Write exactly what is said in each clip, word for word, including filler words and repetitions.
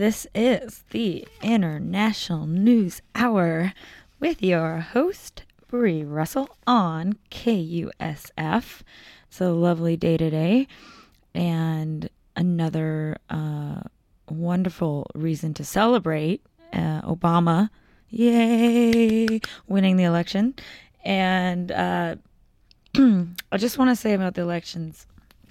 This is the International News Hour with your host, Bree Russell, on K U S F. It's a lovely day today, and another uh, wonderful reason to celebrate uh, Obama, yay, winning the election. And uh, I just want to say about the elections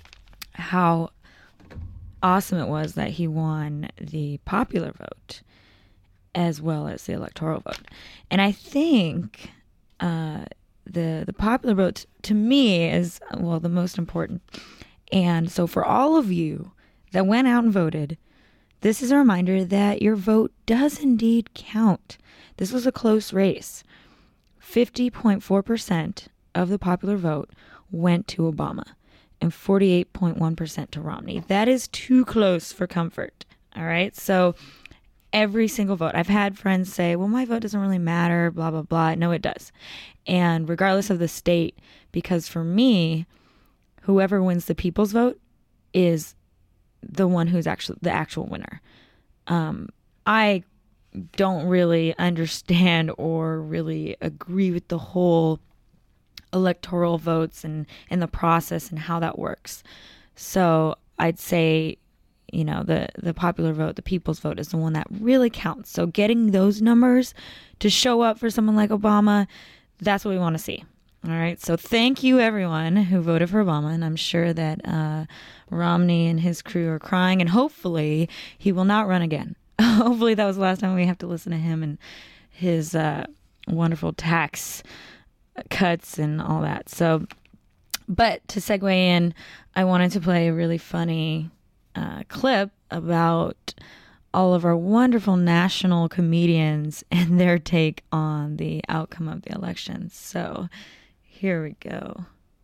how awesome it was that he won the popular vote as well as the electoral vote. And I think uh, the the popular vote to me is, well, the most important. And so for all of you that went out and voted, this is a reminder that your vote does indeed count. This was a close race. fifty point four percent of the popular vote went to Obama and forty-eight point one percent to Romney. That is too close for comfort. All right. So every single vote, I've had friends say, well, my vote doesn't really matter, blah, blah, blah. No, it does. And regardless of the state, because for me, whoever wins the people's vote is the one who's actually the actual winner. Um, I don't really understand or really agree with the whole electoral votes and, and the process and how that works. So I'd say, you know, the, the popular vote, the people's vote is the one that really counts. So getting those numbers to show up for someone like Obama, that's what we want to see. All right. So thank you, everyone who voted for Obama. And I'm sure that uh, Romney and his crew are crying, and hopefully he will not run again. Hopefully that was the last time we have to listen to him and his uh, wonderful tax cuts and all that. So, but to segue in, I wanted to play a really funny uh, clip about all of our wonderful national comedians and their take on the outcome of the election. So here we go.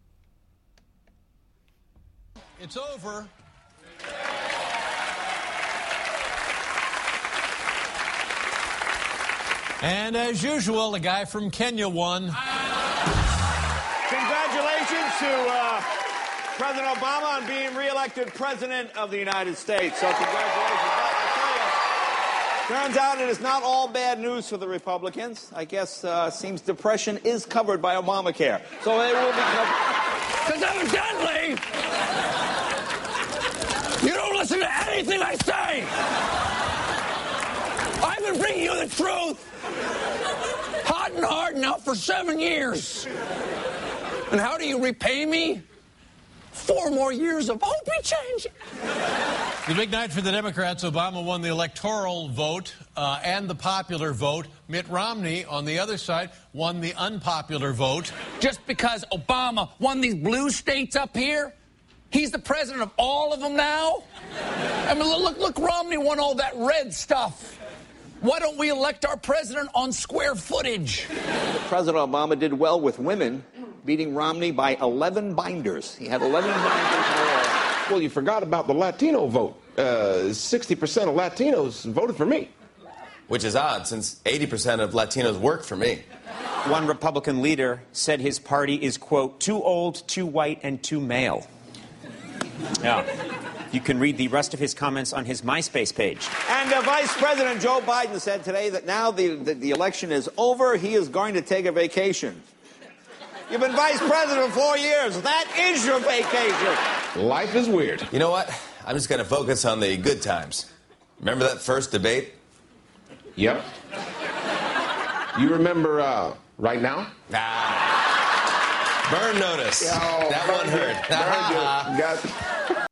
It's over. And as usual, the guy from Kenya won. Congratulations to uh, President Obama on being reelected President of the United States. So congratulations. But I tell you, turns out it is not all bad news for the Republicans. I guess uh, seems depression is covered by Obamacare. So they will be covered. Because evidently, you don't listen to anything I say. I've been bringing you the truth, hot and hard now for seven years. And how do you repay me? Four more years of hope and change. The big night for the Democrats. Obama won the electoral vote uh, and the popular vote. Mitt Romney, on the other side, won the unpopular vote. Just because Obama won these blue states up here, he's the president of all of them now? I mean, look, look, Romney won all that red stuff. Why don't we elect our president on square footage? President Obama did well with women, beating Romney by eleven binders. He had eleven binders more. Well, you forgot about the Latino vote. Uh, sixty percent of Latinos voted for me. Which is odd, since eighty percent of Latinos work for me. One Republican leader said his party is, quote, too old, too white, and too male. Yeah. You can read the rest of his comments on his MySpace page. And uh, Vice President Joe Biden said today that now the, the, the election is over, he is going to take a vacation. You've been vice president for four years. That is your vacation. Life is weird. You know what? I'm just going to focus on the good times. Remember that first debate? Yep. You remember uh, right now? Ah. Burn notice. Yo, that one hurt. Got...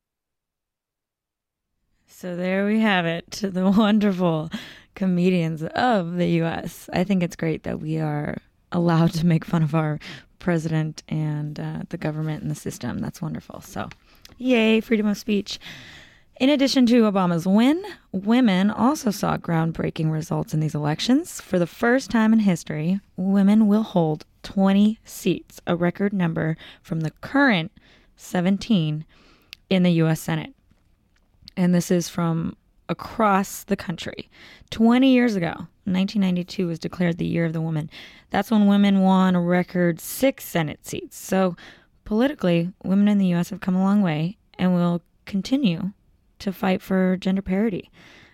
So there we have it, the wonderful comedians of the U S. I think it's great that we are allowed to make fun of our president and uh, the government and the system. That's wonderful. So, yay, freedom of speech. In addition to Obama's win, women also saw groundbreaking results in these elections. For the first time in history, women will hold twenty seats, a record number from the current seventeen in the U S Senate. And this is from across the country. twenty years ago, nineteen ninety-two was declared the Year of the Woman. That's when women won a record six Senate seats. So politically, women in the U S have come a long way and will continue to fight for gender parity.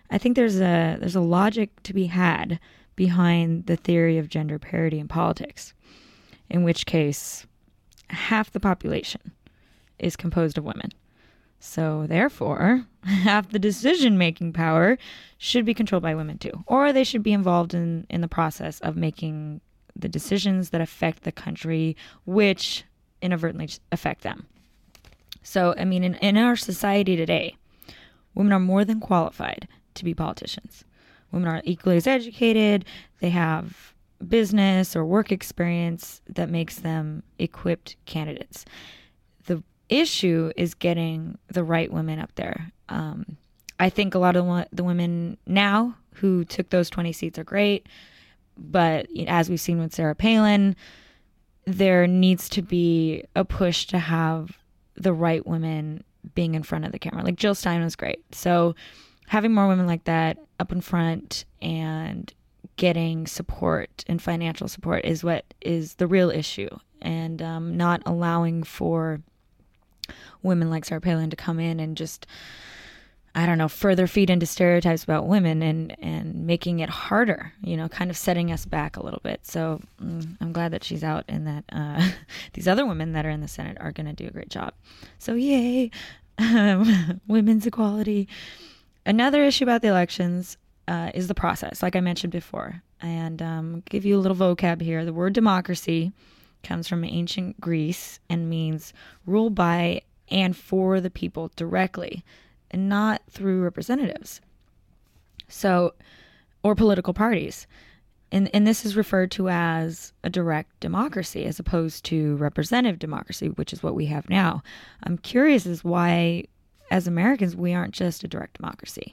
I think there's a there's a logic to be had behind the theory of gender parity in politics, in which case half the population is composed of women. So therefore, half the decision-making power should be controlled by women too, or they should be involved in, in the process of making the decisions that affect the country, which inadvertently affect them. So, I mean, in, in our society today, women are more than qualified to be politicians. Women are equally as educated. They have business or work experience that makes them equipped candidates. The issue is getting the right women up there. Um, I think a lot of the, the women now who took those twenty seats are great. But as we've seen with Sarah Palin, there needs to be a push to have the right women being in front of the camera. Like Jill Stein was great. So having more women like that up in front and getting support and financial support is what is the real issue. And um, not allowing for women like Sarah Palin to come in and just, I don't know, further feed into stereotypes about women and, and making it harder, you know, kind of setting us back a little bit. So mm, I'm glad that she's out and that uh, these other women that are in the Senate are going to do a great job. So yay, um, women's equality. Another issue about the elections uh, is the process, like I mentioned before. And um, I'll give you a little vocab here. The word democracy comes from ancient Greece and means rule by and for the people directly, and not through representatives. So, or political parties. And, and this is referred to as a direct democracy as opposed to representative democracy, which is what we have now. I'm curious as why, as Americans, we aren't just a direct democracy.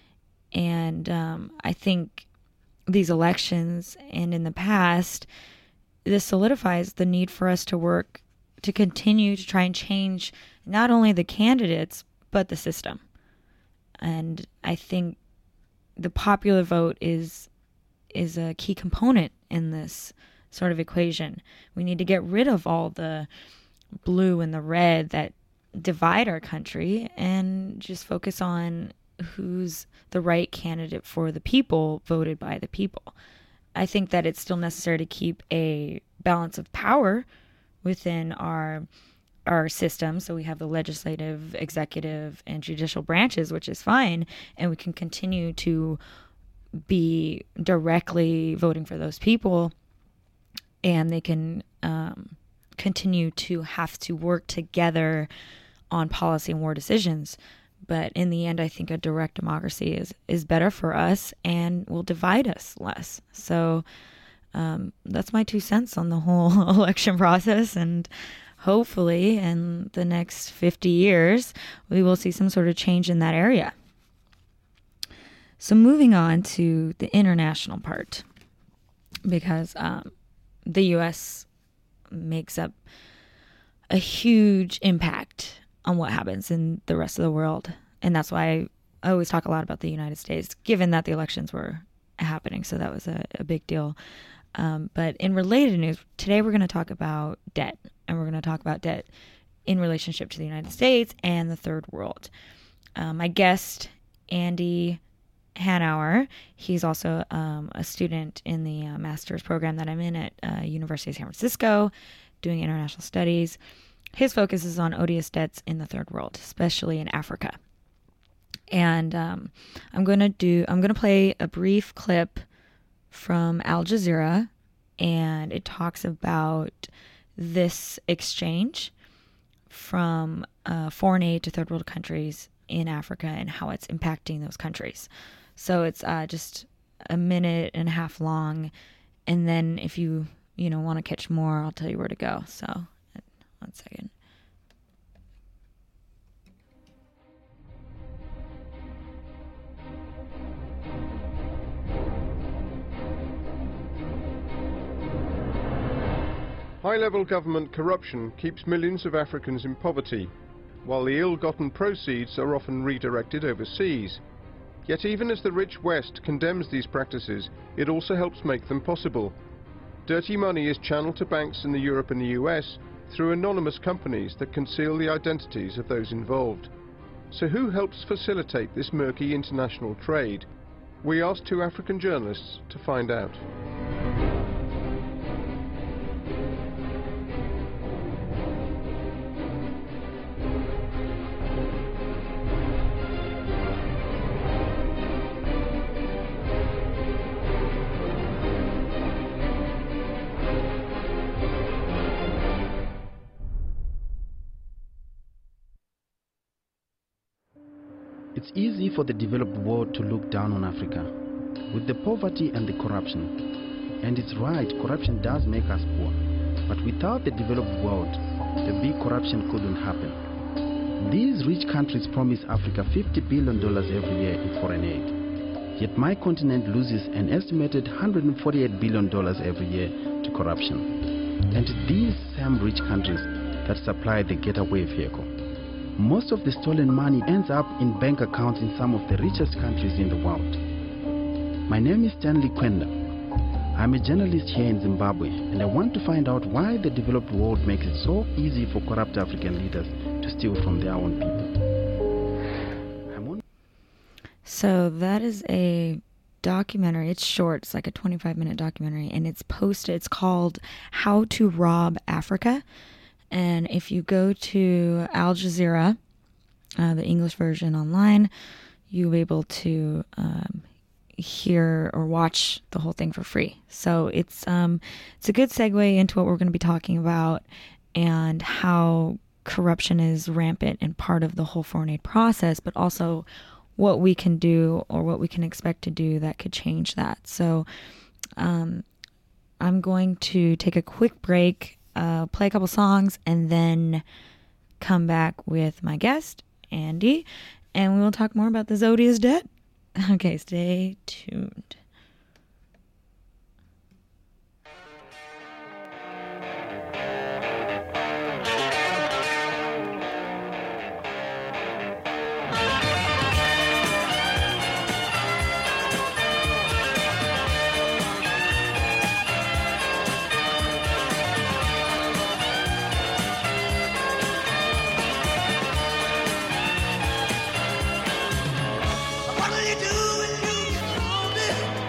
And um, I think these elections and in the past, this solidifies the need for us to work to continue to try and change not only the candidates, but the system. And I think the popular vote is is a key component in this sort of equation. We need to get rid of all the blue and the red that divide our country and just focus on who's the right candidate for the people, voted by the people. I think that it's still necessary to keep a balance of power within our our system. So we have the legislative, executive, and judicial branches, which is fine. And we can continue to be directly voting for those people. And they can um, continue to have to work together on policy and war decisions. But in the end, I think a direct democracy is, is better for us and will divide us less. So um, that's my two cents on the whole election process. And hopefully in the next fifty years, we will see some sort of change in that area. So moving on to the international part, because um, the U S makes up a huge impact on what happens in the rest of the world. And that's why I always talk a lot about the United States, given that the elections were happening. So that was a, a big deal. Um, but in related news, today we're going to talk about debt. And we're going to talk about debt in relationship to the United States and the third world. Um, my guest, Andy Hanauer, he's also um, a student in the uh, master's program that I'm in at uh, University of San Francisco, doing international studies. His focus is on odious debts in the third world, especially in Africa. And um, I'm going to do, I'm going to play a brief clip from Al Jazeera, and it talks about this exchange from uh, foreign aid to third world countries in Africa and how it's impacting those countries. So it's uh, just a minute and a half long. And then if you, you know, want to catch more, I'll tell you where to go. So one second. High-level government corruption keeps millions of Africans in poverty, while the ill-gotten proceeds are often redirected overseas. Yet even as the rich West condemns these practices, it also helps make them possible. Dirty money is channeled to banks in the Europe and the U S through anonymous companies that conceal the identities of those involved. So who helps facilitate this murky international trade? We asked two African journalists to find out. It's easy for the developed world to look down on Africa, with the poverty and the corruption. And it's right, corruption does make us poor. But without the developed world, the big corruption couldn't happen. These rich countries promise Africa fifty billion dollars every year in foreign aid. Yet my continent loses an estimated one hundred forty-eight billion dollars every year to corruption. And these same rich countries that supply the getaway vehicle. Most of the stolen money ends up in bank accounts in some of the richest countries in the world. My name is Stanley Kwenda. I'm a journalist here in Zimbabwe, and I want to find out why the developed world makes it so easy for corrupt African leaders to steal from their own people. I'm on- So that is a documentary. It's short. It's like a twenty-five minute documentary, and it's posted. It's called How to Rob Africa. And if you go to Al Jazeera, uh, the English version online, you'll be able to um, hear or watch the whole thing for free. So it's um, it's a good segue into what we're going to be talking about and how corruption is rampant and part of the whole foreign aid process, but also what we can do or what we can expect to do that could change that. So um, I'm going to take a quick break. Uh, play a couple songs and then come back with my guest, Andy, and we will talk more about the Zodia's debt. Okay, stay tuned. What will you do when you get older?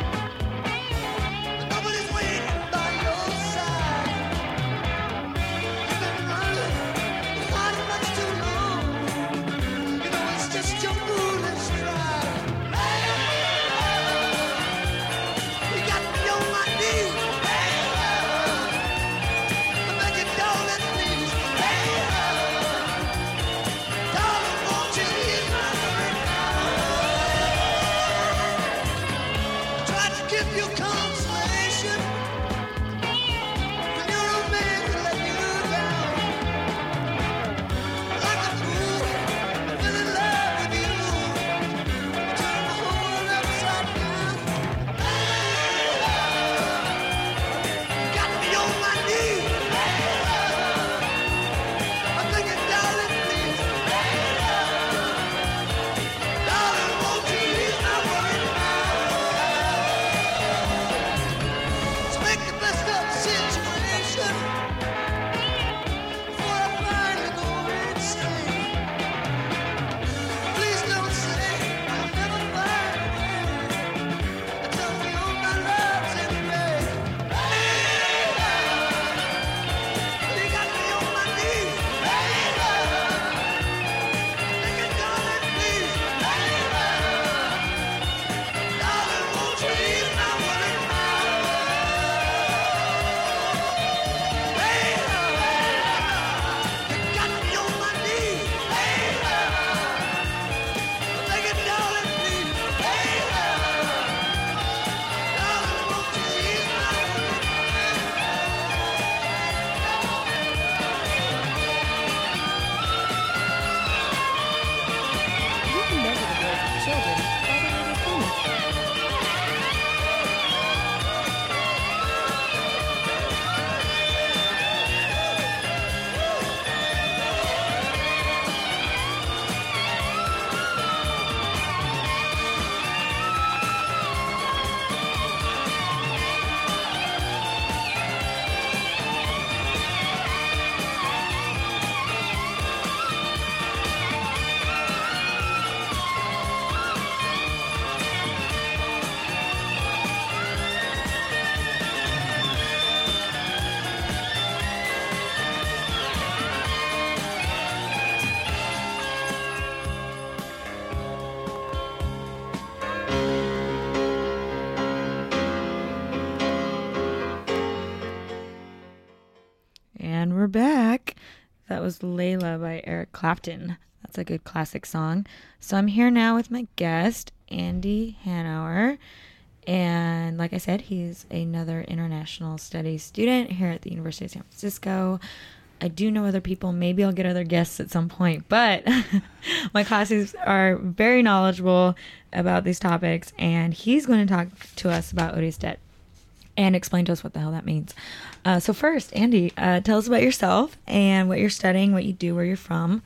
we're back. That was Layla by Eric Clapton. That's a good classic song. So I'm here now with my guest, Andy Hanauer. And like I said, he's another international studies student here at the University of San Francisco. I do know other people. Maybe I'll get other guests at some point. But my classes are very knowledgeable about these topics. And he's going to talk to us about odious debt and explain to us what the hell that means. Uh, so first, Andy, uh, tell us about yourself and what you're studying, what you do, where you're from.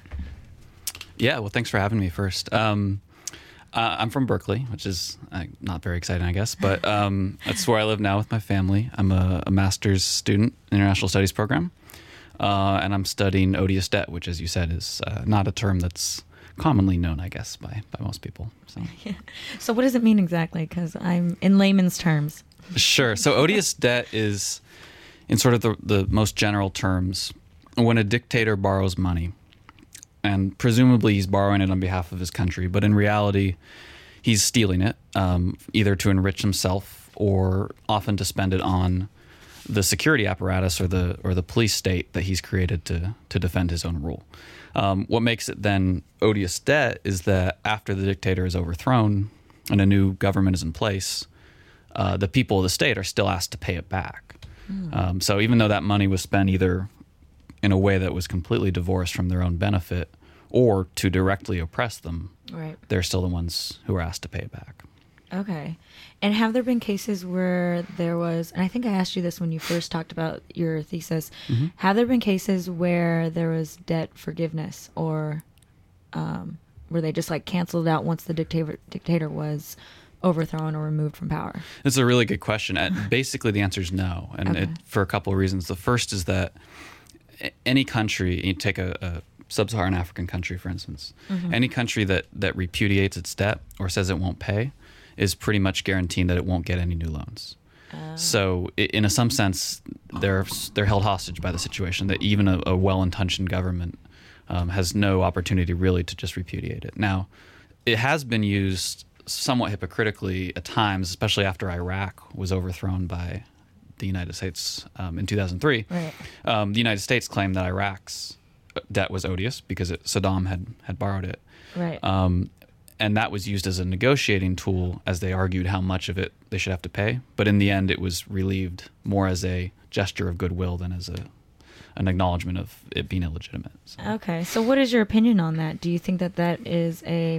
Yeah, well, thanks for having me first. Um, uh, I'm from Berkeley, which is uh, not very exciting, I guess, but um, that's where I live now with my family. I'm a, a master's student in International Studies program, uh, and I'm studying odious debt, which, as you said, is uh, not a term that's commonly known, I guess, by, by most people. So. Yeah. So what does it mean exactly? Because I'm in layman's terms. Sure. So odious debt is, in sort of the, the most general terms, when a dictator borrows money, and presumably he's borrowing it on behalf of his country, but in reality, he's stealing it, um, either to enrich himself or often to spend it on the security apparatus or the or the police state that he's created to to defend his own rule. Um, what makes it then odious debt is that after the dictator is overthrown and a new government is in place, Uh, the people of the state are still asked to pay it back. Mm. Um, so even though that money was spent either in a way that was completely divorced from their own benefit or to directly oppress them, right, they're still the ones who are asked to pay it back. Okay. And have there been cases where there was, and I think I asked you this when you first talked about your thesis, mm-hmm. have there been cases where there was debt forgiveness or um, were they just like canceled out once the dictator dictator was overthrown or removed from power? It's a really good question. Basically, the answer is no, and okay. it, for a couple of reasons. The first is that any country, you take a, a sub-Saharan African country, for instance, mm-hmm. any country that, that repudiates its debt or says it won't pay is pretty much guaranteeing that it won't get any new loans. Uh. So in a, some sense, they're, they're held hostage by the situation that even a, a well-intentioned government um, has no opportunity really to just repudiate it. Now, it has been used somewhat hypocritically at times, especially after Iraq was overthrown by the United States um, in two thousand three. Right. Um, the United States claimed that Iraq's debt was odious because it, Saddam had, had borrowed it. Right. Um, and that was used as a negotiating tool as they argued how much of it they should have to pay. But in the end, it was relieved more as a gesture of goodwill than as a an acknowledgement of it being illegitimate. So. Okay. So what is your opinion on that? Do you think that that is a...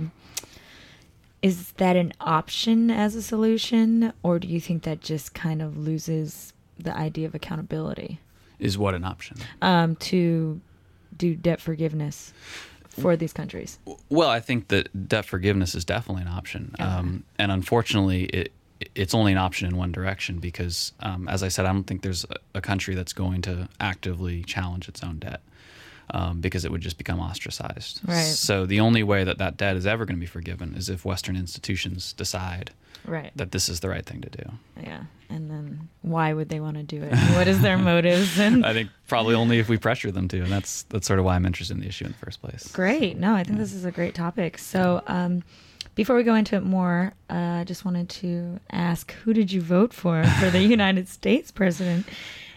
Is that an option as a solution, or do you think that just kind of loses the idea of accountability? Is what an option? Um, to do debt forgiveness for these countries. Well, I think that debt forgiveness is definitely an option. Okay. Um, and unfortunately, it it's only an option in one direction because, um, as I said, I don't think there's a, a country that's going to actively challenge its own debt. Um, because it would just become ostracized. Right. So the only way that that debt is ever going to be forgiven is if Western institutions decide right. that this is the right thing to do. Yeah, and then why would they want to do it? What is their motives? And I think probably only if we pressure them to, and that's that's sort of why I'm interested in the issue in the first place. Great. No, I think yeah. this is a great topic. So um, before we go into it more, uh, I just wanted to ask, who did you vote for for the United States president?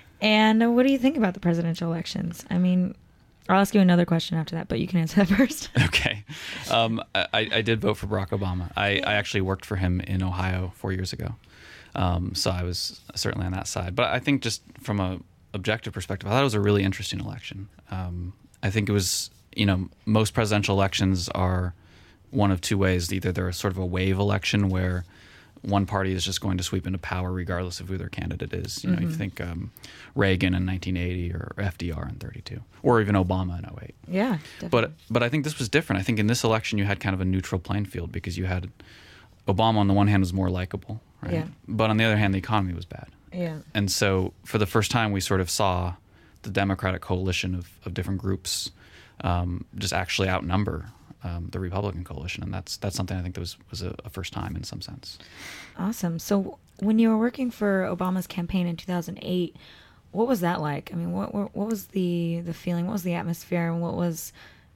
And uh, what do you think about the presidential elections? I mean... I'll ask you another question after that, but you can answer that first. Okay. Um, I, I did vote for Barack Obama. I, I actually worked for him in Ohio four years ago. Um, so I was certainly on that side. But I think just from a objective perspective, I thought it was a really interesting election. Um, I think it was, you know, most presidential elections are one of two ways. Either they're sort of a wave election where one party is just going to sweep into power regardless of who their candidate is. You know, mm-hmm. you think um, Reagan in nineteen eighty or F D R in thirty-two, or even Obama in oh eight. Yeah, definitely. But but I think this was different. I think in this election you had kind of a neutral playing field because you had Obama on the one hand was more likable, right? Yeah. But on the other hand, the economy was bad. Yeah. And so for the first time, we sort of saw the Democratic coalition of, of different groups um, just actually outnumber Um, the Republican coalition, and that's that's something I think that was was a, a first time in some sense. Awesome. So when you were working for Obama's campaign in two thousand eight, what was that like? I mean, what what, what was the, the feeling? What was the atmosphere? And what was,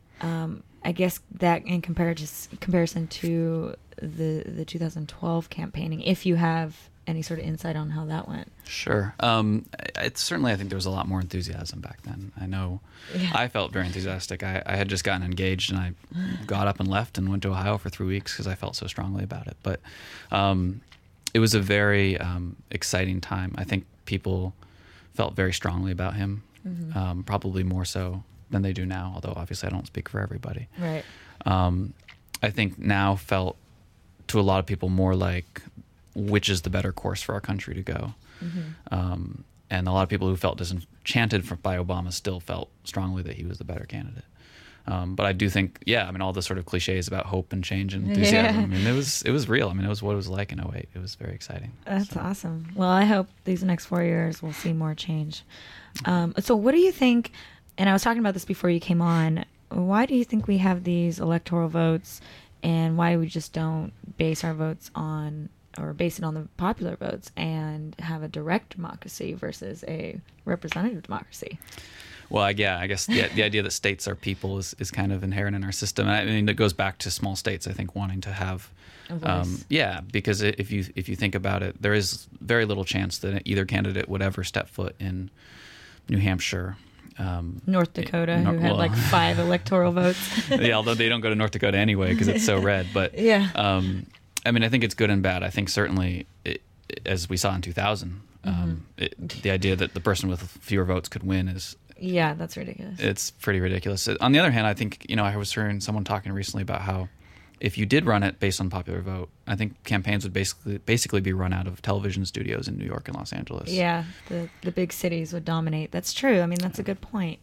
um, I guess, that in comparison comparison to the the two thousand twelve campaigning, if you have any sort of insight on how that went. Sure. Um, it's certainly, I think there was a lot more enthusiasm back then. I know Yeah. I felt very enthusiastic. I, I had just gotten engaged, and I got up and left and went to Ohio for three weeks because I felt so strongly about it. But um, it was a very um, exciting time. I think people felt very strongly about him, Mhm. um, probably more so than they do now, although obviously I don't speak for everybody. Right. Um, I think now felt to a lot of people more like which is the better course for our country to go. Mhm. Um, and a lot of people who felt disenchanted for, by Obama still felt strongly that he was the better candidate. Um, but I do think, yeah, I mean, all the sort of cliches about hope and change and enthusiasm, Yeah. I mean, it was it was real. I mean, it was what it was like in oh eight. It was very exciting. That's awesome. Well, I hope these next four years we'll see more change. Um, so what do you think, and I was talking about this before you came on, why do you think we have these electoral votes, and why we just don't base our votes on, or base it on the popular votes and have a direct democracy versus a representative democracy? Well, I- yeah, I guess the, the idea that states are people is, is kind of inherent in our system. And I mean, it goes back to small states, I think, wanting to have, A voice. um, yeah, because i- if you if you think about it, there is very little chance that either candidate would ever step foot in New Hampshire. Um, North Dakota, Nor- who had well, like five electoral votes. yeah, although they don't go to North Dakota anyway because it's so red. But Yeah. um, I mean, I think it's good and bad. I think certainly, it, as we saw in two thousand, um, it, the idea that the person with fewer votes could win is Yeah, that's ridiculous. it's pretty ridiculous. On the other hand, I think, you know, I was hearing someone talking recently about how if you did run it based on popular vote, I think campaigns would basically basically be run out of television studios in New York and Los Angeles. Yeah, the the big cities would dominate. That's true. I mean, that's a good point.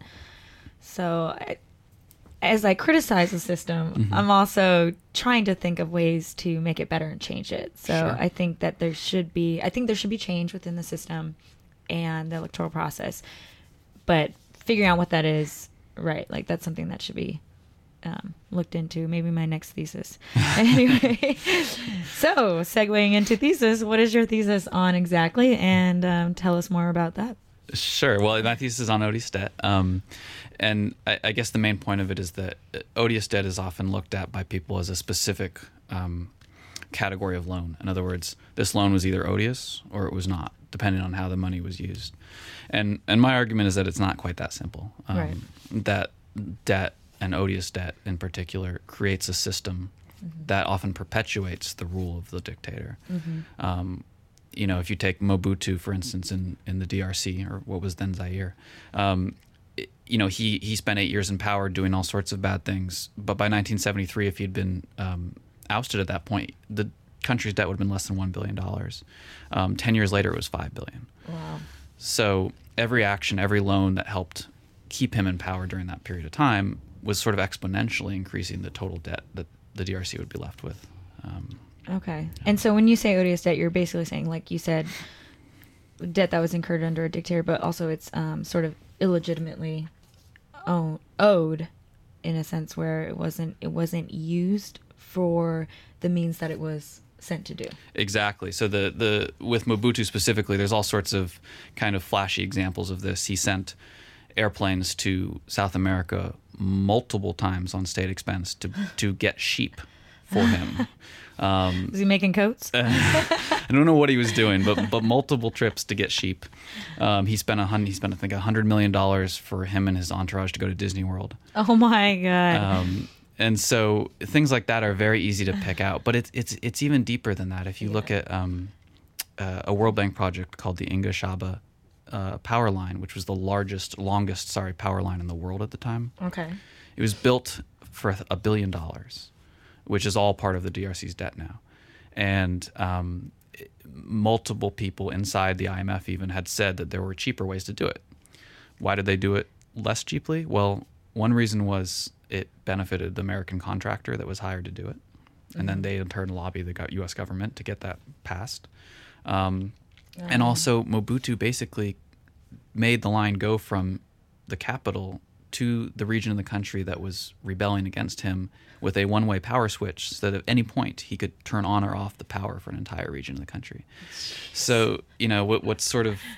So, I, as I criticize the system, Mhm. I'm also trying to think of ways to make it better and change it. So, Sure. I think that there should be, I think there should be change within the system and the electoral process. But figuring out what that is, right? Like that's something that should be um, looked into. Maybe my next thesis. Anyway, so segueing into thesis, what is your thesis on exactly? And um, tell us more about that. Sure. Well, my thesis is on odious debt. Um, and I, I guess the main point of it is that odious debt is often looked at by people as a specific um, category of loan. In other words, this loan was either odious or it was not, depending on how the money was used. And and my argument is that it's not quite that simple. Um, Right. That debt, and odious debt in particular, creates a system Mhm. that often perpetuates the rule of the dictator. Mhm. Um, you know, if you take Mobutu, for instance, in, in the D R C, or what was then Zaire, um, it- you know, he, he spent eight years in power doing all sorts of bad things. But by nineteen seventy-three, if he'd been um, ousted at that point, the country's debt would have been less than one billion dollars. Um, ten years later, it was five billion dollars. Wow. So every action, every loan that helped keep him in power during that period of time was sort of exponentially increasing the total debt that the D R C would be left with. Um, Okay. And so when you say odious debt, you're basically saying, like you said, debt that was incurred under a dictator, but also it's um, sort of illegitimately own, owed in a sense where it wasn't it wasn't used for the means that it was sent to do. Exactly. So the the with Mobutu specifically, there's all sorts of kind of flashy examples of this. He sent airplanes to South America multiple times on state expense to to get sheep for him. Um, Was he making coats? I don't know what he was doing, but but multiple trips to get sheep. Um, he spent a hun- he spent I think a hundred million dollars for him and his entourage to go to Disney World. Oh my God. Um, and so things like that are very easy to pick out, but it's it's it's even deeper than that. If you look at um, uh, a World Bank project called the Inga Shaba uh, power line, which was the largest, longest, sorry, power line in the world at the time. Okay. It was built for a billion dollars, which is all part of the D R C's debt now. And um, it- multiple people inside the I M F even had said that there were cheaper ways to do it. Why did they do it less cheaply? Well, one reason was it benefited the American contractor that was hired to do it. And then Mhm. they in turn lobbied the go- U S government to get that passed. Um, And Um. also Mobutu basically made the line go from the capital to the region of the country that was rebelling against him with a one-way power switch, so that at any point he could turn on or off the power for an entire region of the country. So, you know, what what's sort of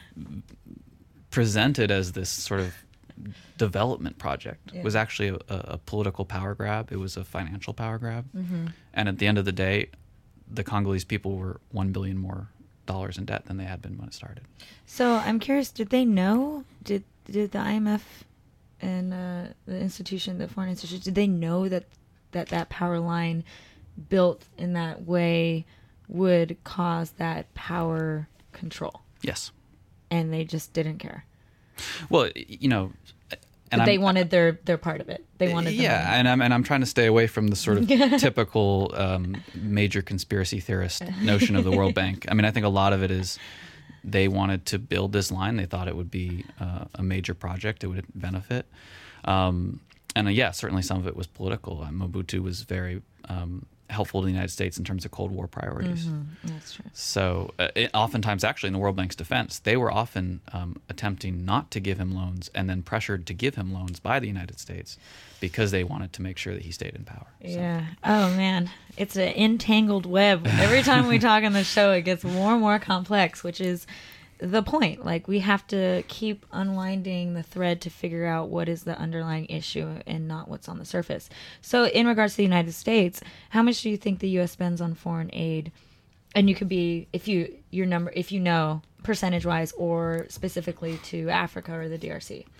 presented as this sort of development project Yeah. was actually a, a political power grab. It was a financial power grab. Mhm. And at the end of the day, the Congolese people were one billion more dollars in debt than they had been when it started. So I'm curious, did they know, did did the I M F and uh, the institution, the foreign institution, did they know that, that that power line built in that way would cause that power control? Yes. And they just didn't care? Well, you know... And but they I'm, wanted their, their part of it. They wanted the yeah, money. and I'm and I'm trying to stay away from the sort of typical um, major conspiracy theorist notion of the World Bank. I mean, I think a lot of it is they wanted to build this line. They thought it would be uh, a major project. It would benefit. Um, and uh, yeah, certainly some of it was political. Uh, Mobutu was very um, helpful to the United States in terms of Cold War priorities. Mm-hmm. That's true. So uh, it, oftentimes, actually, in the World Bank's defense, they were often um, attempting not to give him loans and then pressured to give him loans by the United States because they wanted to make sure that he stayed in power. So. Yeah. Oh, man. It's an entangled web. Every time we talk on the show, it gets more and more complex, which is the point. Like, we have to keep unwinding the thread to figure out what is the underlying issue and not what's on the surface. So in regards to the United States, how much do you think the U S spends on foreign aid? And you could be, if you your number, if you know, percentage wise, or specifically to Africa or the D R C.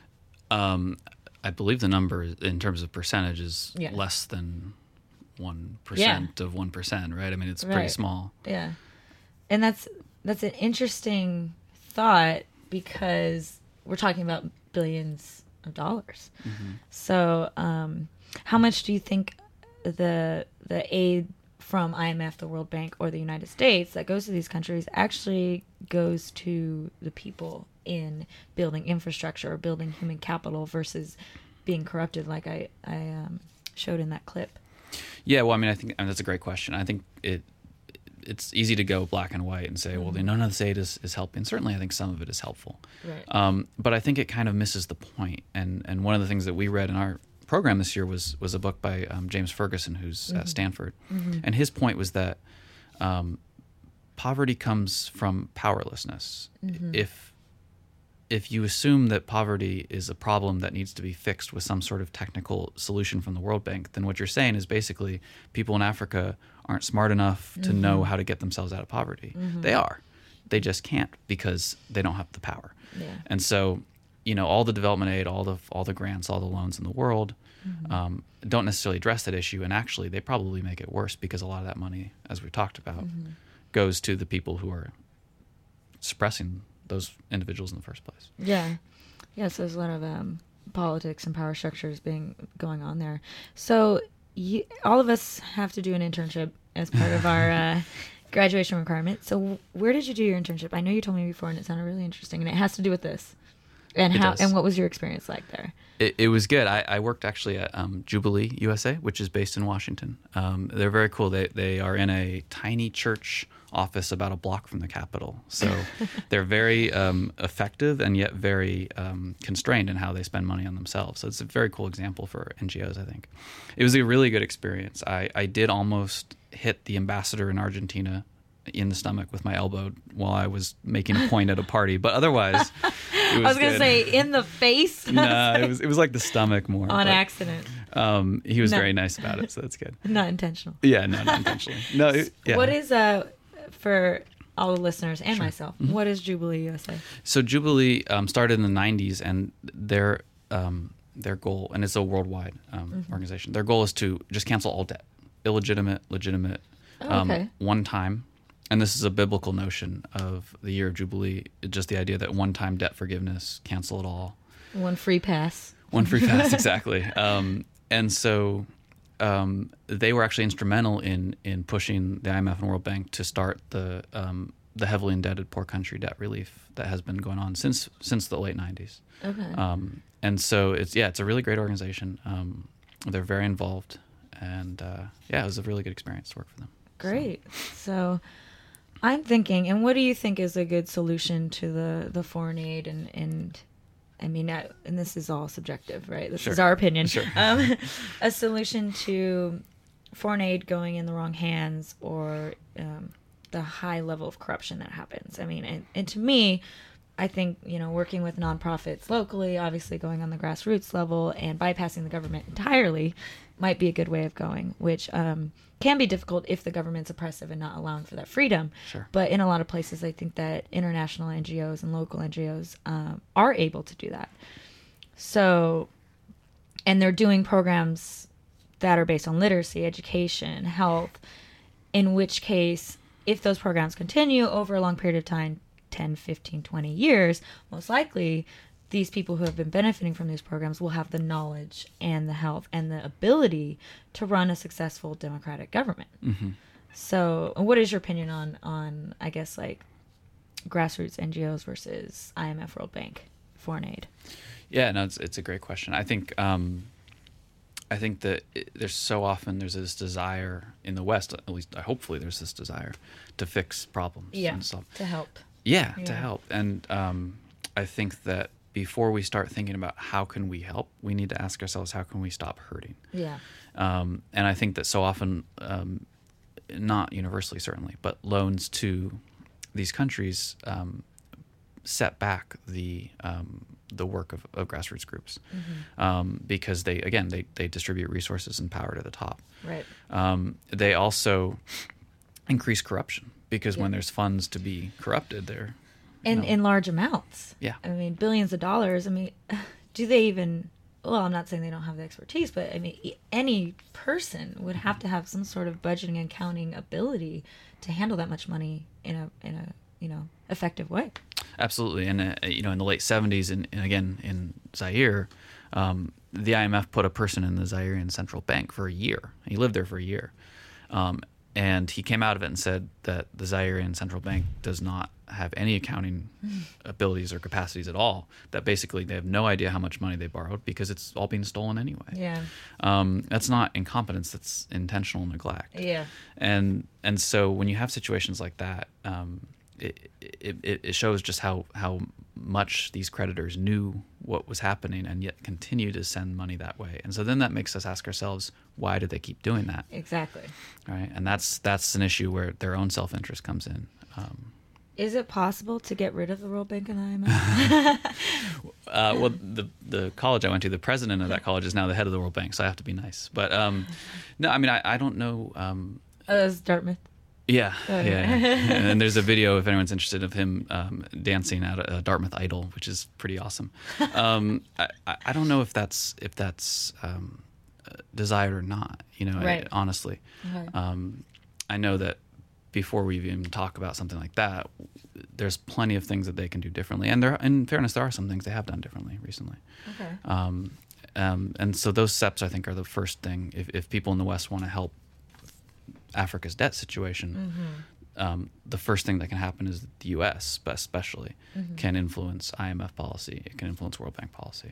Um, I believe the number in terms of percentage is yeah. less than one percent yeah. of one percent, right? I mean, it's right. pretty small. Yeah, and that's that's an interesting thought because we're talking about billions of dollars. Mm-hmm. So, um, how much do you think the the aid from I M F, the World Bank, or the United States that goes to these countries actually goes to the people in building infrastructure or building human capital versus being corrupted, like I I um, showed in that clip? Yeah, well, I mean, I think I mean, that's a great question. I think it it's easy to go black and white and say, mm-hmm. well, none of this aid is, is helping. Certainly, I think some of it is helpful. Right. Um, but I think it kind of misses the point. And and one of the things that we read in our program this year was was a book by um, James Ferguson, who's mm-hmm. at Stanford. Mm-hmm. And his point was that um, poverty comes from powerlessness. Mm-hmm. If if you assume that poverty is a problem that needs to be fixed with some sort of technical solution from the World Bank, then what you're saying is basically people in Africa aren't smart enough to mm-hmm. know how to get themselves out of poverty. Mm-hmm. They are. They just can't because they don't have the power. Yeah. And so, you know, all the development aid, all the all the grants, all the loans in the world mm-hmm. um, don't necessarily address that issue. And actually, they probably make it worse because a lot of that money, as we talked about, mm-hmm. goes to the people who are suppressing those individuals in the first place. Yeah. Yes, there's a lot of um, politics and power structures being going on there. So you, all of us have to do an internship as part of our uh, graduation requirement. So where did you do your internship? I know you told me before, and it sounded really interesting, and it has to do with this. And it how does. And what was your experience like there? It, it was good. I, I worked actually at um, Jubilee U S A, which is based in Washington. Um, they're very cool. They they are in a tiny church office about a block from the Capitol. So they're very um, effective and yet very um, constrained in how they spend money on themselves. So it's a very cool example for N G Os, I think. It was a really good experience. I, I did almost hit the ambassador in Argentina in the stomach with my elbow while I was making a point at a party, but otherwise it was I was going to good. say in the face. No, nah, it was it was like the stomach more. On but, accident. Um, he was no. very nice about it, so that's good. Not intentional. Yeah, no, not intentionally. No, it, yeah. What is uh for all the listeners and Sure. myself? Mm-hmm. What is Jubilee U S A? So Jubilee um, started in the nineties, and their um, their goal, and it's a worldwide um, mm-hmm. organization. Their goal is to just cancel all debt, illegitimate, legitimate, oh, okay. um, one time. And this is a biblical notion of the year of Jubilee, just the idea that one-time debt forgiveness, cancel it all. One free pass. One free pass, exactly. Um, and so um, they were actually instrumental in in pushing the I M F and World Bank to start the um, the heavily indebted poor country debt relief that has been going on since since the late nineties. Okay. Um, and so it's yeah, it's a really great organization. Um, they're very involved, and uh, yeah, it was a really good experience to work for them. Great. So. so I'm thinking, and what do you think is a good solution to the, the foreign aid? And, and I mean, I, and this is all subjective, right? This sure. is our opinion. Sure. Um, a solution to foreign aid going in the wrong hands or um, the high level of corruption that happens. I mean, and, and to me, I think, you know, working with nonprofits locally, obviously going on the grassroots level and bypassing the government entirely might be a good way of going, which um, can be difficult if the government's oppressive and not allowing for that freedom. Sure. But in a lot of places, I think that international N G Os and local N G Os um, are able to do that. So, and they're doing programs that are based on literacy, education, health, in which case, if those programs continue over a long period of time, ten, fifteen, twenty years, most likely these people who have been benefiting from these programs will have the knowledge and the health and the ability to run a successful democratic government. Mm-hmm. So what is your opinion on, on, I guess, like grassroots N G Os versus I M F, World Bank, foreign aid? Yeah, no, it's, it's a great question. I think, um, I think that it, there's so often there's this desire in the West, at least hopefully there's this desire to fix problems. Yeah, and stuff. to help. Yeah, Yeah. to help. And um, I think that before we start thinking about how can we help, we need to ask ourselves, how can we stop hurting? Yeah. Um, and I think that so often, um, not universally certainly, but loans to these countries um, set back the um, the work of, of grassroots groups Mm-hmm. um, because they, again, they, they distribute resources and power to the top. Right. Um, they also increase corruption because Yeah. when there's funds to be corrupted, they're In, know. in large amounts. Yeah. I mean, billions of dollars. I mean, do they even, well, I'm not saying they don't have the expertise, but I mean, e- any person would have to have some sort of budgeting and accounting ability to handle that much money in a, in a, you know, effective way. Absolutely. And, uh, you know, in the late seventies, and, and again, in Zaire, um, the I M F put a person in the Zairean central bank for a year. He lived there for a year. Um, and he came out of it and said that the Zairean central bank does not have any accounting abilities or capacities at all, that basically they have no idea how much money they borrowed because it's all being stolen anyway. Yeah. Um, that's not incompetence, that's intentional neglect. Yeah. And and so when you have situations like that, um, it, it, it shows just how, how much these creditors knew what was happening and yet continue to send money that way. And so then that makes us ask ourselves, why do they keep doing that? Exactly. Right? And that's that's an issue where their own self-interest comes in. Um, Is it possible to get rid of the World Bank and the I M F? uh, well, the the college I went to, the president of that college is now the head of the World Bank, so I have to be nice. But um, no, I mean, I, I don't know. Um, Oh, that's Dartmouth. Yeah, Oh, yeah. yeah. And there's a video if anyone's interested of him um, dancing at a, a Dartmouth Idol, which is pretty awesome. Um, I, I don't know if that's if that's um, desired or not. You know, Right. I, honestly, Okay. um, I know that before we even talk about something like that, there's plenty of things that they can do differently. And there, in fairness, there are some things they have done differently recently. Okay. Um, um, and so those steps, I think, are the first thing. If, if people in the West want to help Africa's debt situation, Mm-hmm. um, the first thing that can happen is the U S, but especially, Mhm. can influence I M F policy. It can influence World Bank policy.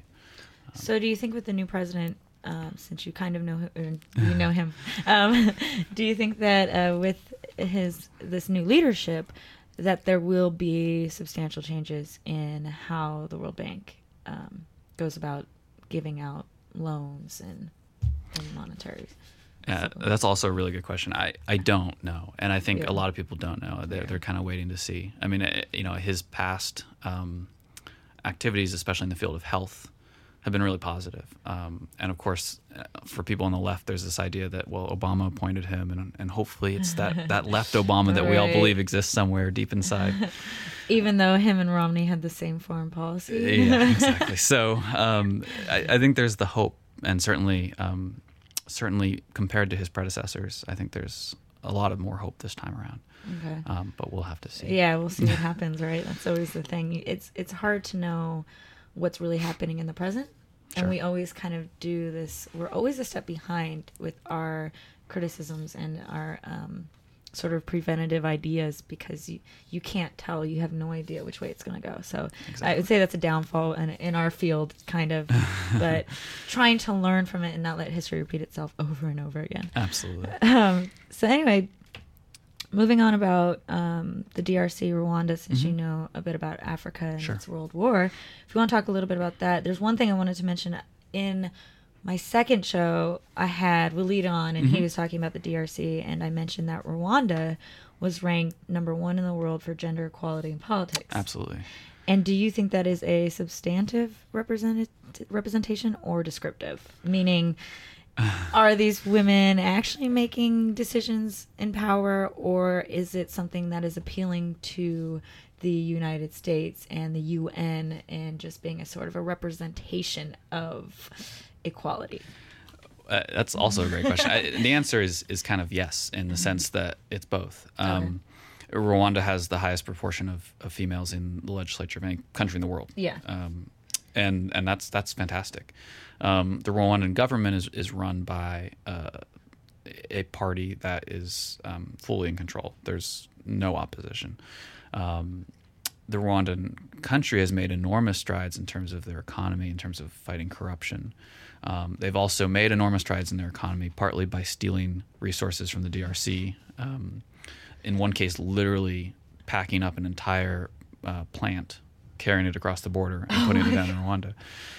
So do you think with the new president, um, since you kind of know him, or you know him, um, do you think that uh, with his this new leadership, that there will be substantial changes in how the World Bank um, goes about giving out loans and, and monetary? Yeah, that's also a really good question. I, I don't know, and I think Yeah. a lot of people don't know. They're, Yeah. they're kind of waiting to see. I mean, eh, you know, his past um, activities, especially in the field of health, have been really positive. Um, and of course, uh, for people on the left, there's this idea that, well, Obama appointed him, and, and hopefully it's that, that left Obama that we all Right. believe exists somewhere deep inside. Even though him and Romney had the same foreign policy. Yeah, exactly. So um, I, I think there's the hope, and certainly, um, certainly compared to his predecessors, I think there's a lot of more hope this time around. Okay. Um, but we'll have to see. Yeah, we'll see what happens, right? That's always the thing. It's it's hard to know what's really happening in the present. Sure. And we always kind of do this. We're always a step behind with our criticisms and our um, sort of preventative ideas because you, you can't tell. You have no idea which way it's going to go. So Exactly. I would say that's a downfall in, in our field, kind of. But trying to learn from it and not let history repeat itself over and over again. Absolutely. Um, so anyway, moving on about um, the D R C, Rwanda, since you Mhm. know a bit about Africa and Sure. its world war. If you want to talk a little bit about that, there's one thing I wanted to mention. In my second show, I had Walid on, and he Mhm. was talking about the D R C, and I mentioned that Rwanda was ranked number one in the world for gender equality in politics. Absolutely. And do you think that is a substantive represent- representation or descriptive? Meaning, are these women actually making decisions in power, or is it something that is appealing to the United States and the U N and just being a sort of a representation of equality? Uh, that's also a great question. I, the answer is is kind of yes, in the sense that it's both. Um, okay. Rwanda has the highest proportion of, of females in the legislature of any country in the world. Yeah. Um, and and that's that's fantastic. Um, the Rwandan government is, is run by uh, a party that is um, fully in control. There's no opposition. Um, the Rwandan country has made enormous strides in terms of their economy, in terms of fighting corruption. Um, they've also made enormous strides in their economy, partly by stealing resources from the D R C. Um, in one case, literally packing up an entire uh, plant, carrying it across the border, and putting oh it down in Rwanda.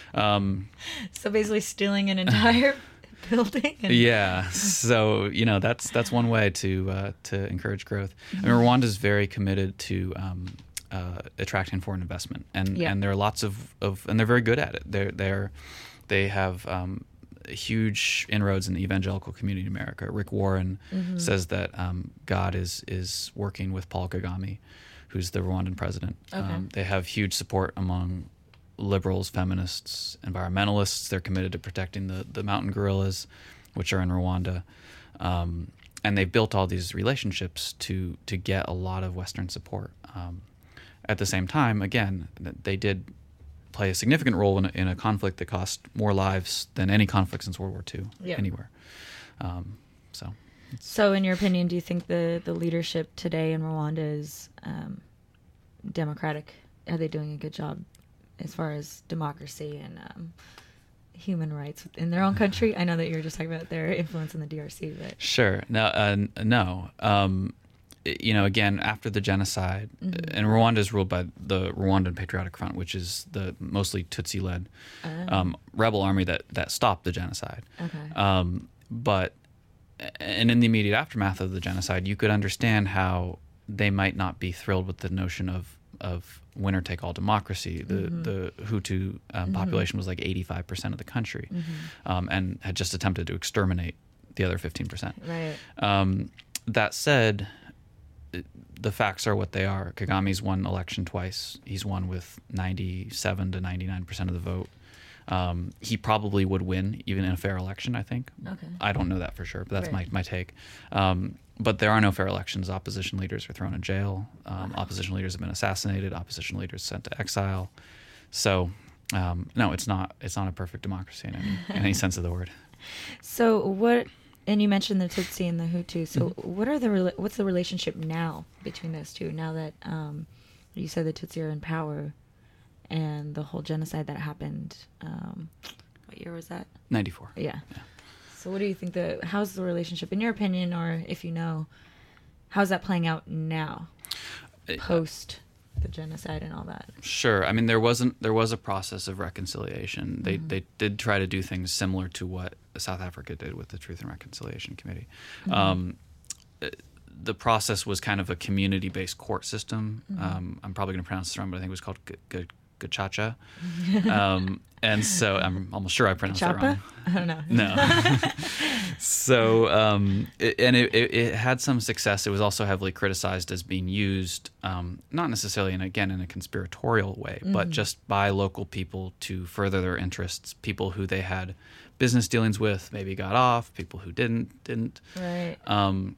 Um, so basically stealing an entire building? And yeah. So, you know, that's that's one way to uh, to encourage growth. Mm-hmm. I mean, Rwanda is very committed to um, uh, attracting foreign investment. And, yeah. and there are lots of, of, and they're very good at it. They're, they're, they have um, huge inroads in the evangelical community in America. Rick Warren mm-hmm. says that um, God is is working with Paul Kagame, who's the Rwandan president. Okay. Um, they have huge support among liberals, feminists, environmentalists. They're committed to protecting the, the mountain gorillas, which are in Rwanda. Um, and they've built all these relationships to to get a lot of Western support. Um, at the same time, again, they did play a significant role in a, in a conflict that cost more lives than any conflict since World War Two yep. anywhere. Um, so, so in your opinion, do you think the, the leadership today in Rwanda is um, democratic? Are they doing a good job as far as democracy and um, human rights in their own country? I know that you were just talking about their influence in the D R C, but sure, no, uh, no. Um, you know, again, after the genocide, mm-hmm. and Rwanda is ruled by the Rwandan Patriotic Front, which is the mostly Tutsi-led oh. um, rebel army that, that stopped the genocide. Okay. Um, but, and in the immediate aftermath of the genocide, you could understand how they might not be thrilled with the notion of, of winner-take-all democracy. The, mm-hmm. the Hutu um, mm-hmm. population was like eighty-five percent of the country, mm-hmm. um, and had just attempted to exterminate the other fifteen percent. Right. Um, that said, the facts are what they are. Kagame's won election twice. He's won with ninety-seven to ninety-nine percent of the vote. Um, he probably would win even in a fair election, I think. Okay. I don't know that for sure, but that's right. my, my take. Um, but there are no fair elections. Opposition leaders are thrown in jail. Um, wow. Opposition leaders have been assassinated. Opposition leaders sent to exile. So, um, no, it's not it's not a perfect democracy in any, in any sense of the word. So what... And you mentioned the Tutsi and the Hutu. So, mm-hmm. what are the what's the relationship now between those two? Now that um, you said the Tutsi are in power, and the whole genocide that happened, um, what year was that? ninety-four. Yeah. yeah. So, what do you think the how's the relationship, in your opinion, or if you know, how's that playing out now, post the genocide and all that? Sure. I mean, there wasn't there was a process of reconciliation. They mm-hmm. they did try to do things similar to what South Africa did with the Truth and Reconciliation Committee. Mm-hmm. Um, the process was kind of a community-based court system. Mm-hmm. Um, I'm probably going to pronounce this wrong, but I think it was called G- G- Gacaca. um, and so I'm almost sure I pronounced Chapa? that wrong. I don't know. No. so, um, it, and it, it, it had some success. It was also heavily criticized as being used, um, not necessarily, in, again, in a conspiratorial way, mm-hmm. but just by local people to further their interests, people who they had business dealings with maybe got off, people who didn't, didn't. Right. Um,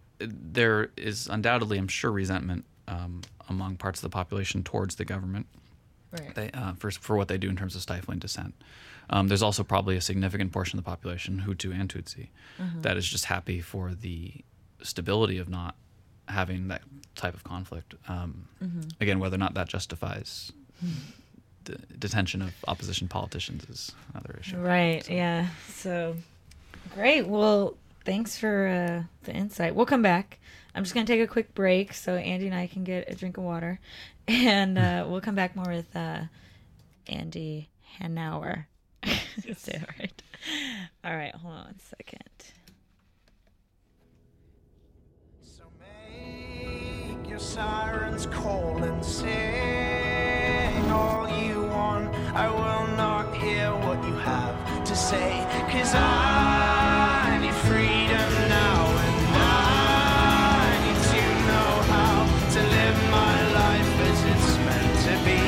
there is undoubtedly, I'm sure, resentment um, among parts of the population towards the government. Right. They, uh, for, for what they do in terms of stifling dissent. Um, there's also probably a significant portion of the population, Hutu and Tutsi, uh-huh. that is just happy for the stability of not having that type of conflict. Um, mm-hmm. Again, whether or not that justifies mm-hmm. the detention of opposition politicians is another issue. Right, so. yeah. So, great. Well, thanks for uh, the insight. We'll come back. I'm just going to take a quick break so Andy and I can get a drink of water. And uh, we'll come back more with uh, Andy Hanauer. Yes. Say it right. All right, hold on one second. So make your sirens call and say I will not hear what you have to say, 'cause I need freedom now, and I need to know how to live my life as it's meant to be.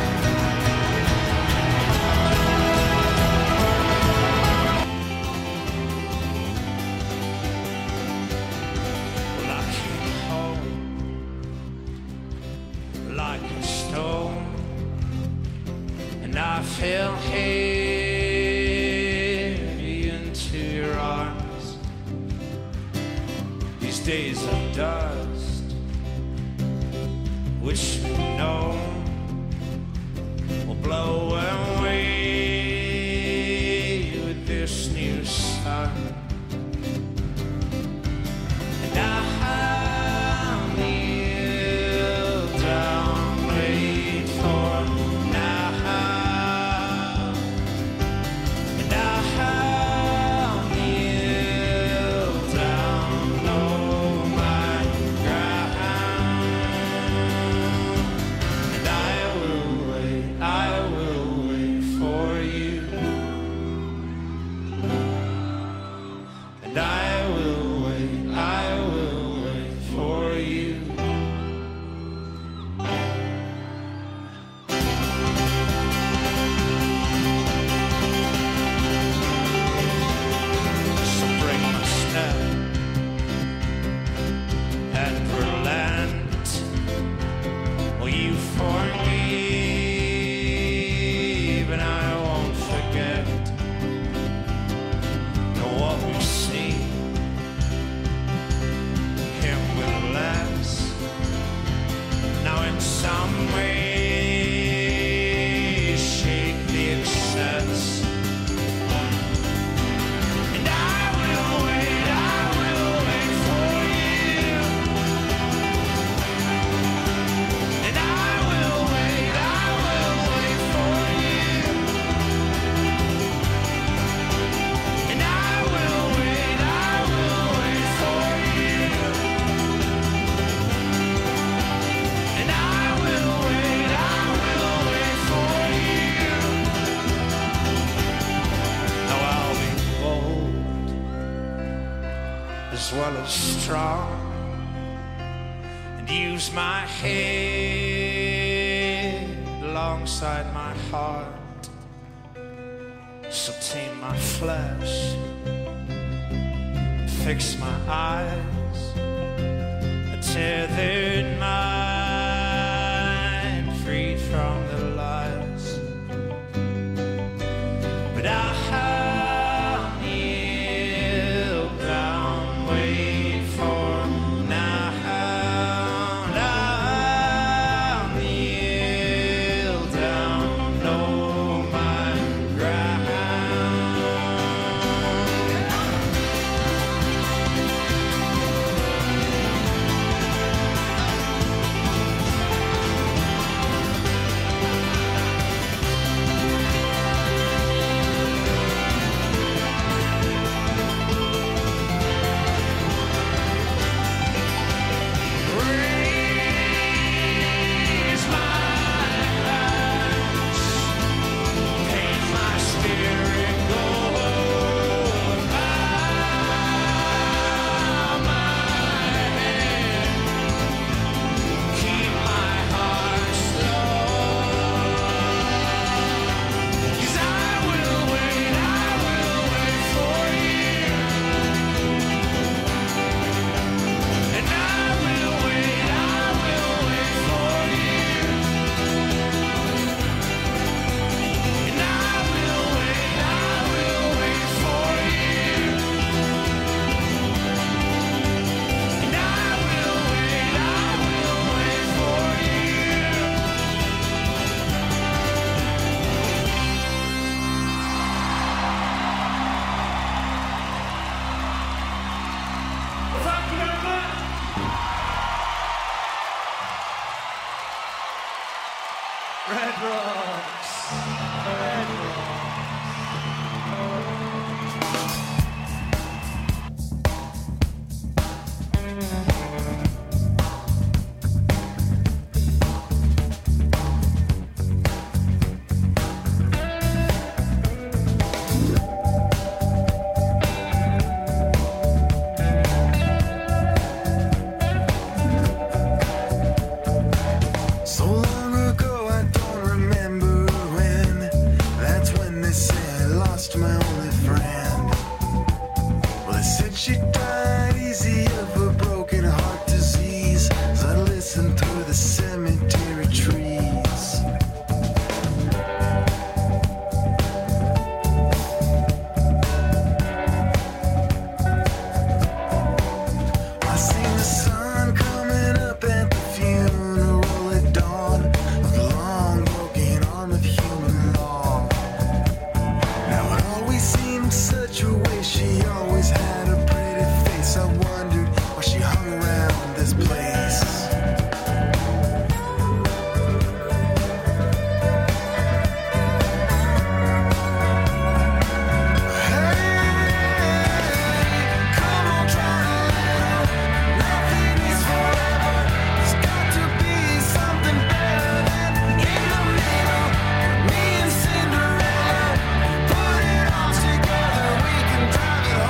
Well, I came home like a stone, and I fell heavy into your arms. These days of dust, wish we know, will blow away with this new sun. And I'll kneel down, wait for now. And I'll kneel down, know my ground. And I will wait, I will wait for you. And I will wait, I will wait for you. So bring my step and relent. Will you forgive, and I won't forget. Know what we see, him with less. Now in some way, shake the excess. And I will wait, I will wait for you. And I will wait, I will wait for you. And I will wait, I will wait for you. And I will wait, I will wait for you. Now I'll be bold as well as strong, and use my head alongside my heart. So tame my flesh, fix my eyes, a tethered mind, free from the lies. But I'll kneel down, wait for now. And I'll kneel down, know my ground. lost my only friend. Well, they said she died easy of a broken heart disease as I listened through the cemetery trees. I seen the sun coming up at the funeral at dawn of the long broken arm of human law. Now it always seemed such a way, she always had a pretty face. I wondered why she hung around this place. Come on, try to live. Nothing is forever. There's got to be something better than in the middle. Me and Cinderella put it all together. We can drive it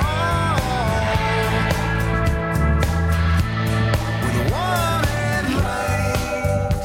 home with one headlight.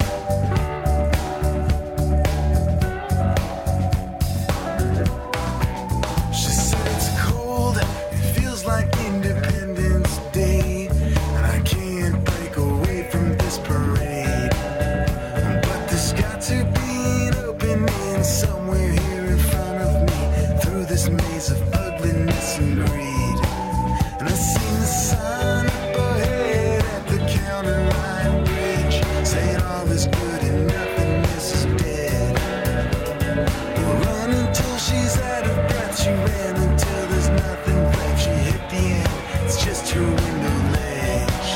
She said it's cold, it feels like Independence Day, and I can't break away from this parade. But there's got to be an opening somewhere here in front of me through this maze of ugliness and greed. And I seen the sign up ahead at the counter line bridge saying all is good and nothingness is dead. We'll run until she's out of breath. She ran until there's nothing left. She hit the end, it's just her window ledge.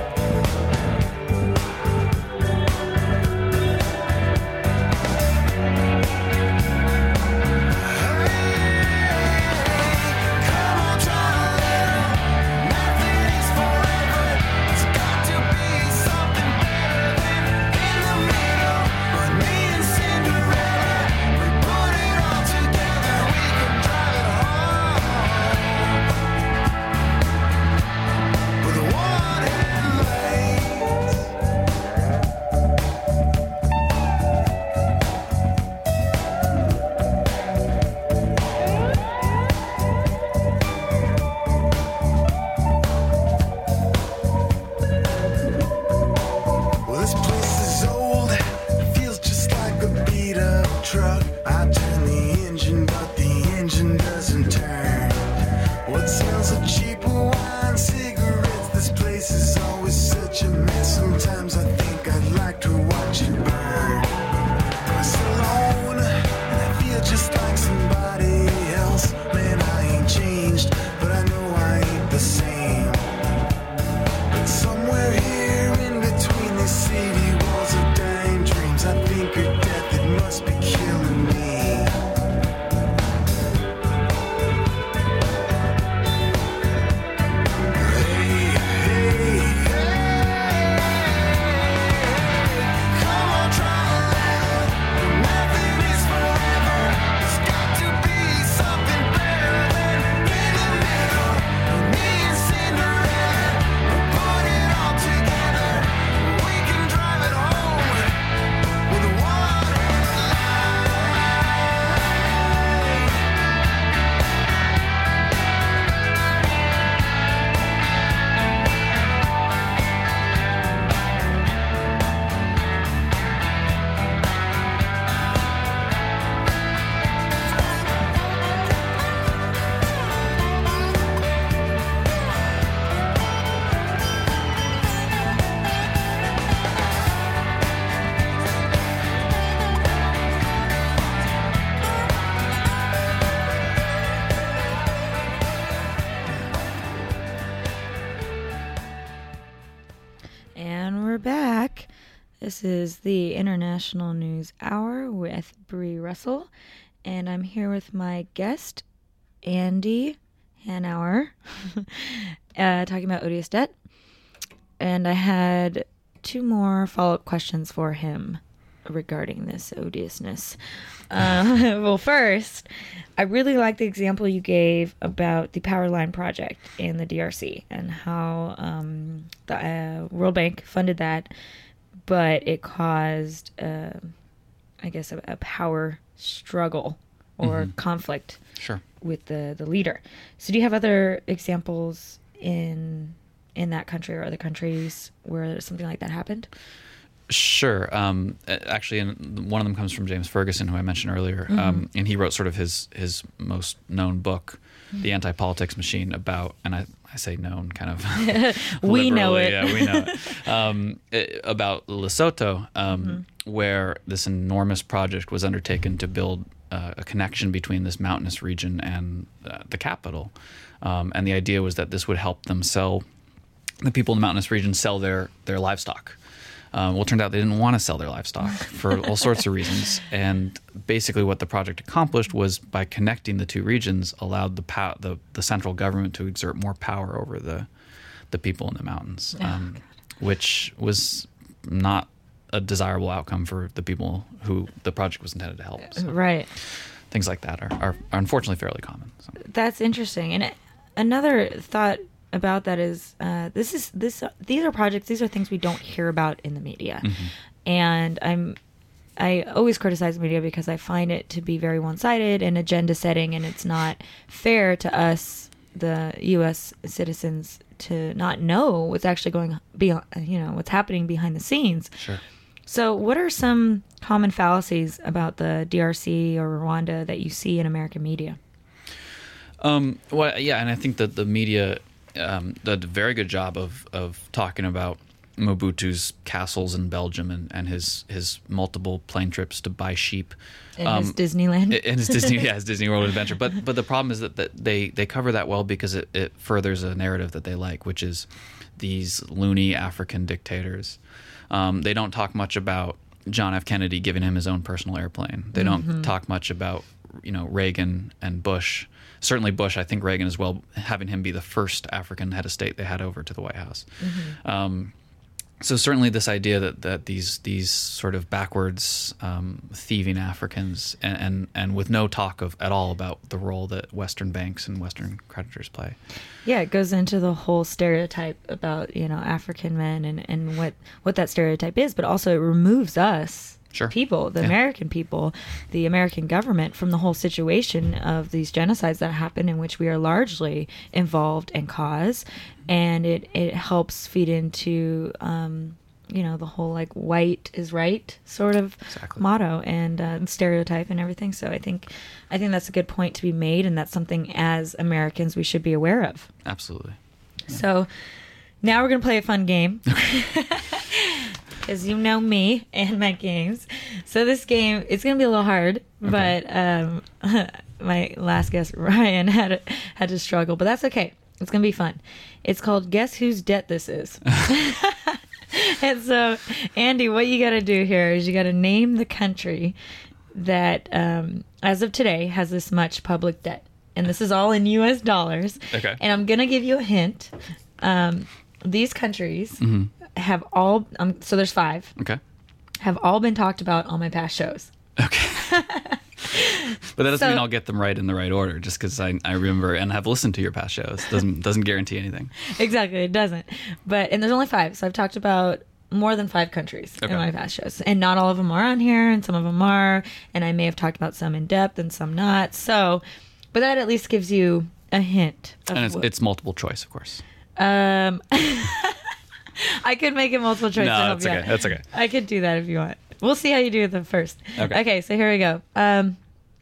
Come on, try to live. Nothing is forever. It's got to be something better than in the middle. But me and Cinderella, we put it all together. We can drive it home with one headlight. Well, this place is old. It feels just like a beat up truck. I turn the engine, but the engine doesn't turn. What smells of cheap wine, cigarettes? This place is always such a mess. Sometimes I think I'd like to watch it burn. Press alone, and I feel just like somebody else. Man, I ain't changed, but I know I ain't the same. But somewhere here in between these city walls of dying dreams, I think of death, it must be killing me. Hey, hey, hey. Come on, try to live. Nothing is forever. There's got to be something better than in the middle. Me and Cinderella, we put it all together. We can drive it home with one And we're back. This is the International News Hour with Bree Russell, and I'm here with my guest, Andy Hanauer, uh, talking about odious debt. And I had two more follow-up questions for him regarding this odiousness. Uh, well, first, I really like the example you gave about the Powerline project in the D R C and how um, the uh, World Bank funded that, but it caused, uh, I guess, a, a power struggle or Mhm. conflict Sure. with the, the leader. So do you have other examples in in that country or other countries where something like that happened? Sure. Um, actually, and one of them comes from James Ferguson, who I mentioned earlier, Mhm. um, and he wrote sort of his his most known book, Mhm. The Anti-Politics Machine, about, and I, I say known kind of We know liberally, it. Yeah, we know it. Um, it about Lesotho, um, Mhm. where this enormous project was undertaken to build uh, a connection between this mountainous region and uh, the capital, um, and the idea was that this would help them sell, the people in the mountainous region sell their their livestock. Um, well, it turned out they didn't want to sell their livestock for all sorts of reasons. And basically what the project accomplished was, by connecting the two regions, allowed the pow- the, the central government to exert more power over the the people in the mountains, Oh, um, which was not a desirable outcome for the people who the project was intended to help. So Right. things like that are, are, are unfortunately fairly common. So. That's interesting. And another thought about that is uh, this is this these are projects, these are things we don't hear about in the media. Mm-hmm. And I'm I always criticize media because I find it to be very one-sided and agenda setting, and it's not fair to us, the U S citizens, to not know what's actually going beyond, you know, what's happening behind the scenes. Sure. So what are some common fallacies about the D R C or Rwanda that you see in American media? Um, well, yeah, and I think that the media um, did a very good job of, of talking about Mobutu's castles in Belgium and, and his, his multiple plane trips to buy sheep. In um, his Disneyland? In his Disney, yeah, his Disney World Adventure. But but the problem is that, that they, they cover that well because it, it furthers a narrative that they like, which is these loony African dictators. Um, they don't talk much about John F. Kennedy giving him his own personal airplane. They don't Mhm. talk much about, you know, Reagan and Bush. Certainly Bush, I think Reagan as well, having him be the first African head of state they had over to the White House. Mhm. Um, so certainly this idea that, that these these sort of backwards um, thieving Africans and, and, and with no talk of at all about the role that Western banks and Western creditors play. Yeah, it goes into the whole stereotype about, you know, African men and, and what, what that stereotype is, but also it removes us, Sure. people, the Yeah. American people, the American government, from the whole situation of these genocides that happen, in which we are largely involved and cause. And it, it helps feed into, um, you know, the whole like white is right sort of Exactly. motto and uh, stereotype and everything. So I think, I think that's a good point to be made, and that's something as Americans we should be aware of. Absolutely. So now we're going to play a fun game. Because you know me and my games. So this game, it's going to be a little hard, Okay. but um, my last guest, Ryan, had to, had to struggle. But that's okay. It's going to be fun. It's called Guess Whose Debt This Is. And so, Andy, what you got to do here is you got to name the country that, um, as of today, has this much public debt. And this is all in U S dollars. Okay. And I'm going to give you a hint. Um, these countries Mhm. have all, um, so there's five, Okay. have all been talked about on my past shows. But that doesn't So- mean I'll get them right in the right order, just because I, I remember and have listened to your past shows. Doesn't doesn't guarantee anything. Exactly, it doesn't. But, and there's only five, so I've talked about more than five countries Okay. in my past shows. And not all of them are on here, and some of them are, and I may have talked about some in depth and some not. So, but that at least gives you a hint. Of And it's, what- it's multiple choice, of course. Um, I could make it multiple choice. No, to help that's you okay. out. That's okay. I could do that if you want. We'll see how you do the first. Okay. Okay, so here we go. Um,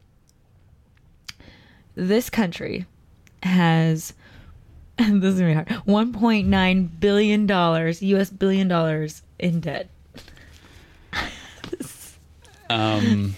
this country has, this is gonna be hard, one point nine billion dollars, U S billion dollars in debt. Um.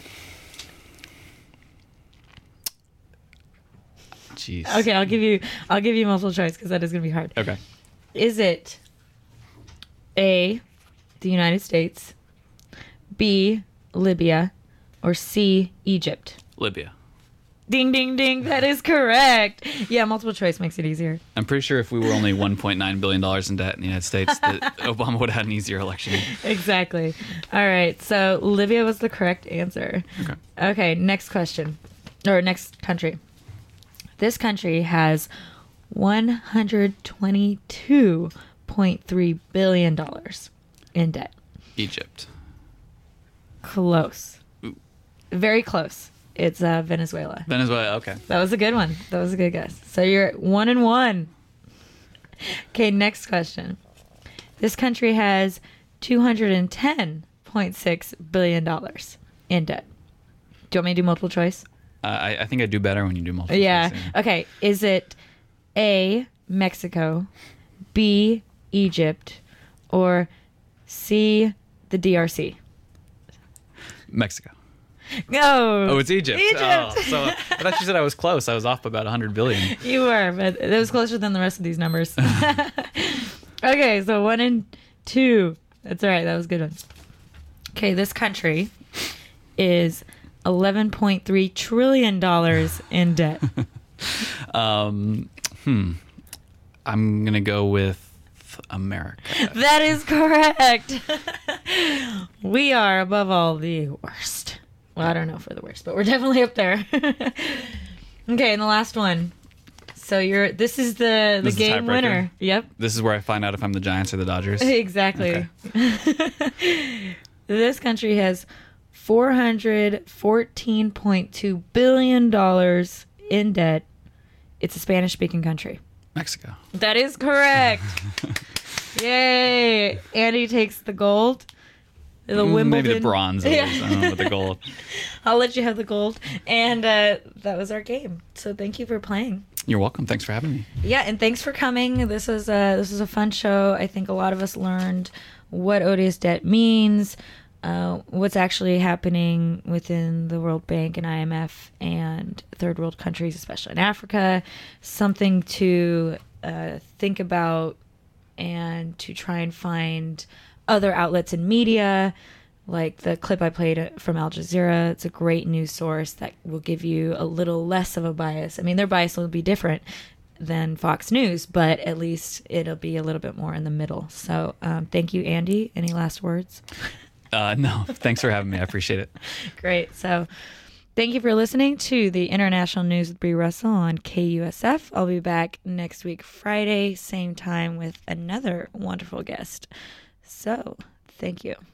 Jeez. Okay, I'll give you, I'll give you multiple choice because that is gonna be hard. Okay. Is it A, the United States, B, Libya, or C, Egypt? Libya. Ding, ding, ding. That is correct. Yeah, multiple choice makes it easier. I'm pretty sure if we were only one point nine billion dollars in debt in the United States, that Obama would have had an easier election. Exactly. All right. So Libya was the correct answer. Okay. Okay. Next question, or next country. This country has one hundred twenty-two point three billion dollars in debt. Egypt. Close. Ooh. Very close. It's uh, Venezuela. Venezuela, okay. That was a good one. That was a good guess. So you're one and one. Okay, next question. This country has two hundred ten point six billion dollars in debt. Do you want me to do multiple choice? Uh, I, I think I do better when you do multiple Yeah. choice. Yeah. Okay. Is it A, Mexico, B, Egypt, or C, the D R C? Mexico. No. Oh, it's Egypt. Egypt. Oh, so I thought you said I was close. I was off about one hundred billion. You were, but it was closer than the rest of these numbers. Okay, so one and two. That's all right. That was a good one. Okay, this country is eleven point three trillion dollars in debt. um, hmm. I'm going to go with America. That is correct. We are above all the worst. Well, I don't know for the worst, but we're definitely up there. Okay, and the last one. So you're. This is the the This is game tiebreaker? winner. Yep. This is where I find out if I'm the Giants or the Dodgers. Exactly. Okay. This country has four hundred fourteen point two billion dollars in debt. It's a Spanish-speaking country. Mexico. That is correct. Yay! Andy takes the gold. The Mm, Wimbledon. Maybe the bronze. Yeah. I don't know about the gold. I'll let you have the gold. And uh, that was our game. So thank you for playing. You're welcome. Thanks for having me. Yeah, and thanks for coming. This was a this was a fun show. I think a lot of us learned what odious debt means, uh, what's actually happening within the World Bank and I M F and third world countries, especially in Africa. Something to uh, think about and to try and find other outlets in media, like the clip I played from Al Jazeera. It's a great news source that will give you a little less of a bias. I mean, their bias will be different than Fox News, but at least it'll be a little bit more in the middle. So um, thank you, Andy. Any last words? Uh, no, thanks for having me. I appreciate it. Great. So thank you for listening to the International News with Bree Russell on K U S F. I'll be back next week, Friday, same time, with another wonderful guest. So thank you.